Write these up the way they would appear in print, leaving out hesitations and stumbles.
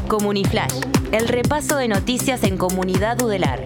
Comuniflash, el repaso de noticias en Comunidad Udelar.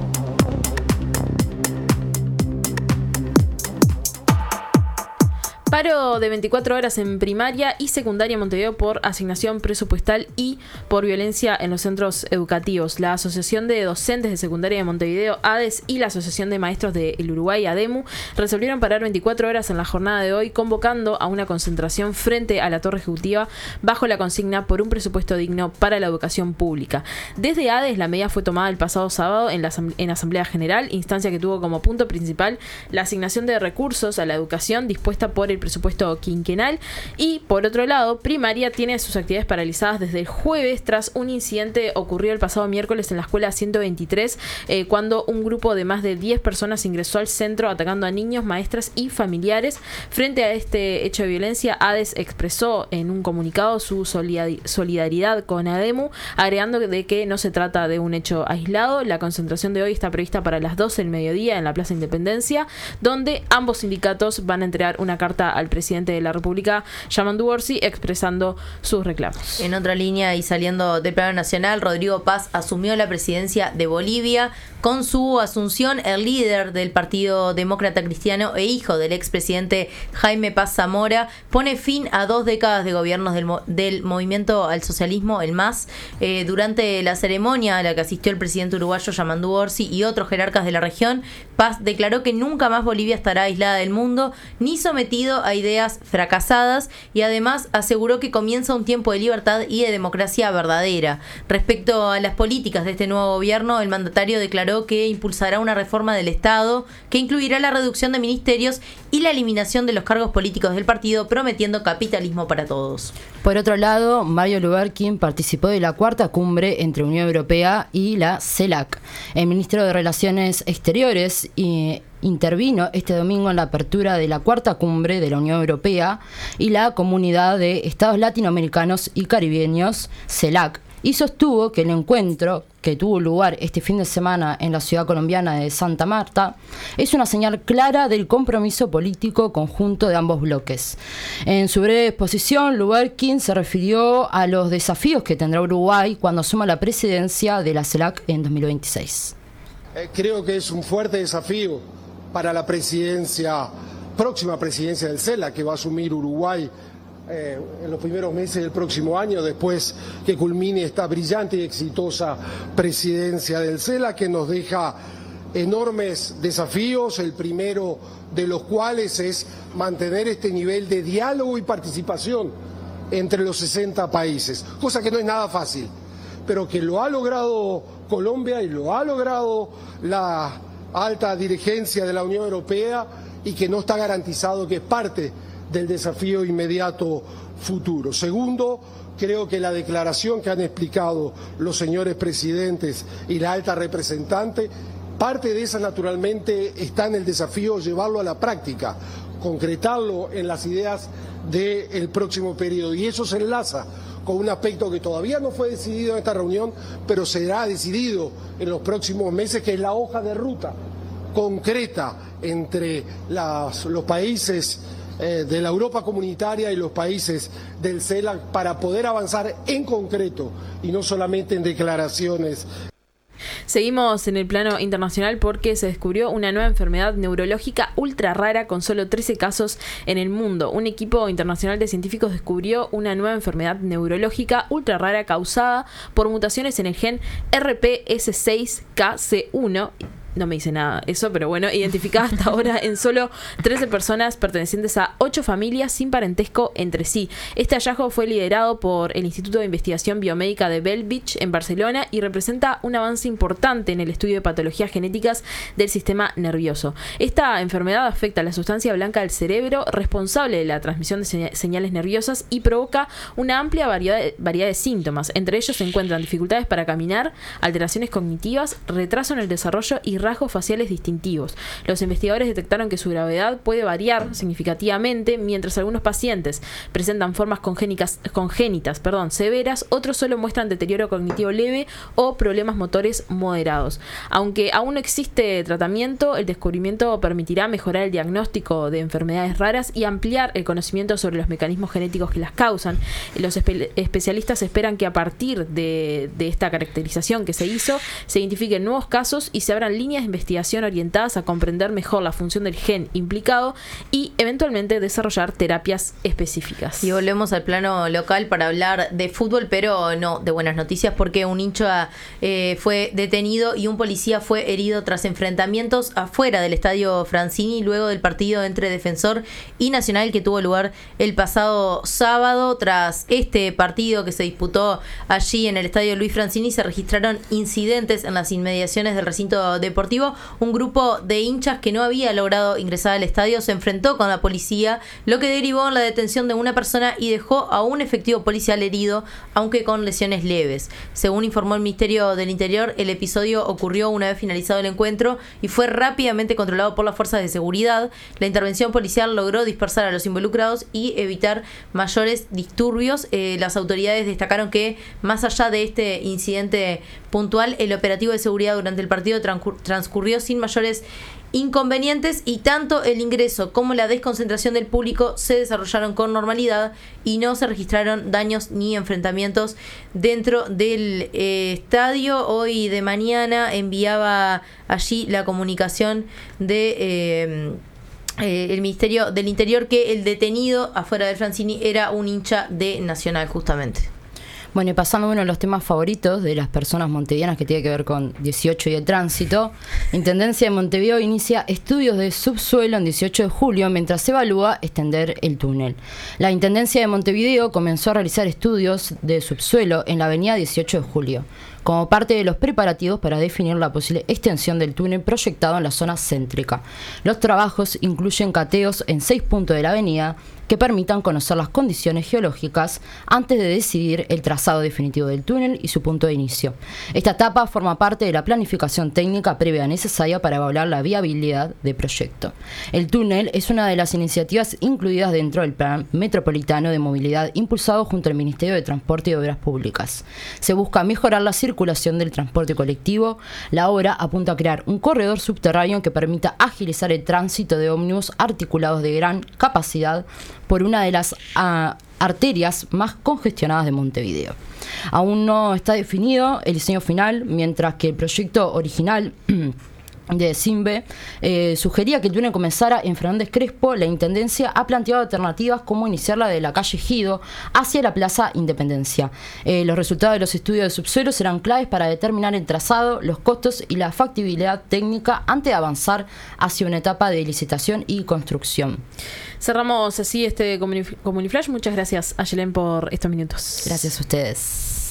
Paro de 24 horas en primaria y secundaria en Montevideo por asignación presupuestal y por violencia en los centros educativos. La Asociación de Docentes de Secundaria de Montevideo, ADES, y la Asociación de Maestros del Uruguay, ADEMU, resolvieron parar 24 horas en la jornada de hoy, convocando a una concentración frente a la Torre Ejecutiva bajo la consigna por un presupuesto digno para la educación pública. Desde ADES, la medida fue tomada el pasado sábado en Asamblea General, instancia que tuvo como punto principal la asignación de recursos a la educación dispuesta por el presupuesto quinquenal. Y por otro lado, primaria tiene sus actividades paralizadas desde el jueves tras un incidente ocurrido el pasado miércoles en la escuela 123, cuando un grupo de más de 10 personas ingresó al centro atacando a niños, maestras y familiares. Frente a este hecho de violencia, ADES expresó en un comunicado su solidaridad con ADEMU, agregando de que no se trata de un hecho aislado. La concentración de hoy está prevista para las 12 del mediodía en la Plaza Independencia, donde ambos sindicatos van a entregar una carta al presidente de la República, Yamandu Orsi, expresando sus reclamos. En otra línea y saliendo del plano nacional, Rodrigo Paz asumió la presidencia de Bolivia. Con su asunción, el líder del Partido Demócrata Cristiano e hijo del expresidente Jaime Paz Zamora pone fin a 2 décadas de gobiernos del movimiento al socialismo, el MAS. Durante la ceremonia a la que asistió el presidente uruguayo Yamandu Orsi y otros jerarcas de la región, Paz declaró que nunca más Bolivia estará aislada del mundo ni sometido a ideas fracasadas, y además aseguró que comienza un tiempo de libertad y de democracia verdadera. Respecto a las políticas de este nuevo gobierno, el mandatario declaró que impulsará una reforma del Estado que incluirá la reducción de ministerios y la eliminación de los cargos políticos del partido, prometiendo capitalismo para todos. Por otro lado, Mario Luberkin participó de la 4ª cumbre entre Unión Europea y la CELAC. El ministro de Relaciones Exteriores intervino este domingo en la apertura de la 4ª cumbre de la Unión Europea y la Comunidad de Estados Latinoamericanos y Caribeños, CELAC, y sostuvo que el encuentro que tuvo lugar este fin de semana en la ciudad colombiana de Santa Marta es una señal clara del compromiso político conjunto de ambos bloques. En su breve exposición, Luberkin se refirió a los desafíos que tendrá Uruguay cuando asuma la presidencia de la CELAC en 2026. Creo que es un fuerte desafío para la próxima presidencia del CELAC, que va a asumir Uruguay en los primeros meses del próximo año, después que culmine esta brillante y exitosa presidencia del CELAC, que nos deja enormes desafíos, el primero de los cuales es mantener este nivel de diálogo y participación entre los 60 países, cosa que no es nada fácil, pero que lo ha logrado Colombia y lo ha logrado la alta dirigencia de la Unión Europea, y que no está garantizado que es parte del desafío inmediato futuro. Segundo, creo que la declaración que han explicado los señores presidentes y la alta representante, parte de esa naturalmente está en el desafío llevarlo a la práctica, concretarlo en las ideas del próximo periodo, y eso se enlaza con un aspecto que todavía no fue decidido en esta reunión, pero será decidido en los próximos meses, que es la hoja de ruta concreta entre los países de la Europa comunitaria y los países del CELAC, para poder avanzar en concreto y no solamente en declaraciones. Seguimos en el plano internacional porque se descubrió una nueva enfermedad neurológica ultra rara con solo 13 casos en el mundo. Un equipo internacional de científicos descubrió una nueva enfermedad neurológica ultra rara causada por mutaciones en el gen RPS6KC1. No me dice nada eso, pero bueno, identificada hasta ahora en solo 13 personas pertenecientes a 8 familias sin parentesco entre sí. Este hallazgo fue liderado por el Instituto de Investigación Biomédica de Bellvitge en Barcelona y representa un avance importante en el estudio de patologías genéticas del sistema nervioso. Esta enfermedad afecta a la sustancia blanca del cerebro, responsable de la transmisión de señales nerviosas, y provoca una amplia variedad de síntomas. Entre ellos se encuentran dificultades para caminar, alteraciones cognitivas, retraso en el desarrollo y rasgos faciales distintivos. Los investigadores detectaron que su gravedad puede variar significativamente. Mientras algunos pacientes presentan formas congénitas, severas, otros solo muestran deterioro cognitivo leve o problemas motores moderados. Aunque aún no existe tratamiento, el descubrimiento permitirá mejorar el diagnóstico de enfermedades raras y ampliar el conocimiento sobre los mecanismos genéticos que las causan. Los especialistas esperan que a partir de esta caracterización que se hizo, se identifiquen nuevos casos y se abran líneas de investigación orientadas a comprender mejor la función del gen implicado y eventualmente desarrollar terapias específicas. Y volvemos al plano local para hablar de fútbol, pero no de buenas noticias, porque un hincha fue detenido y un policía fue herido tras enfrentamientos afuera del estadio Francini luego del partido entre Defensor y Nacional que tuvo lugar el pasado sábado. Tras este partido que se disputó allí en el estadio Luis Francini, se registraron incidentes en las inmediaciones del recinto deportivo. Un grupo de hinchas que no había logrado ingresar al estadio se enfrentó con la policía, lo que derivó en la detención de una persona y dejó a un efectivo policial herido, aunque con lesiones leves. Según informó el Ministerio del Interior, el episodio ocurrió una vez finalizado el encuentro y fue rápidamente controlado por las fuerzas de seguridad. La intervención policial logró dispersar a los involucrados y evitar mayores disturbios. Las autoridades destacaron que, más allá de este incidente puntual, el operativo de seguridad durante el partido transcurrió sin mayores inconvenientes y tanto el ingreso como la desconcentración del público se desarrollaron con normalidad y no se registraron daños ni enfrentamientos dentro del estadio. Hoy de mañana enviaba allí la comunicación de el Ministerio del Interior que el detenido afuera del Francini era un hincha de Nacional justamente. Bueno, y pasando a uno de los temas favoritos de las personas montevideanas que tiene que ver con 18 y el tránsito, Intendencia de Montevideo inicia estudios de subsuelo en 18 de julio mientras se evalúa extender el túnel. La Intendencia de Montevideo comenzó a realizar estudios de subsuelo en la avenida 18 de julio, como parte de los preparativos para definir la posible extensión del túnel proyectado en la zona céntrica. Los trabajos incluyen cateos en 6 puntos de la avenida que permitan conocer las condiciones geológicas antes de decidir el trazado definitivo del túnel y su punto de inicio. Esta etapa forma parte de la planificación técnica previa necesaria para evaluar la viabilidad del proyecto. El túnel es una de las iniciativas incluidas dentro del Plan Metropolitano de Movilidad impulsado junto al Ministerio de Transporte y Obras Públicas. Se busca mejorar la circulación del transporte colectivo. La obra apunta a crear un corredor subterráneo que permita agilizar el tránsito de ómnibus articulados de gran capacidad por una de las arterias más congestionadas de Montevideo. Aún no está definido el diseño final, mientras que el proyecto original de Simbe sugería que el túnel comenzara en Fernández Crespo. La Intendencia ha planteado alternativas como iniciarla de la calle Gido hacia la Plaza Independencia. Los resultados de los estudios de subsuelo serán claves para determinar el trazado, los costos y la factibilidad técnica antes de avanzar hacia una etapa de licitación y construcción. Cerramos así este Comuniflash. Muchas gracias, Ayelen, por estos minutos. Gracias a ustedes.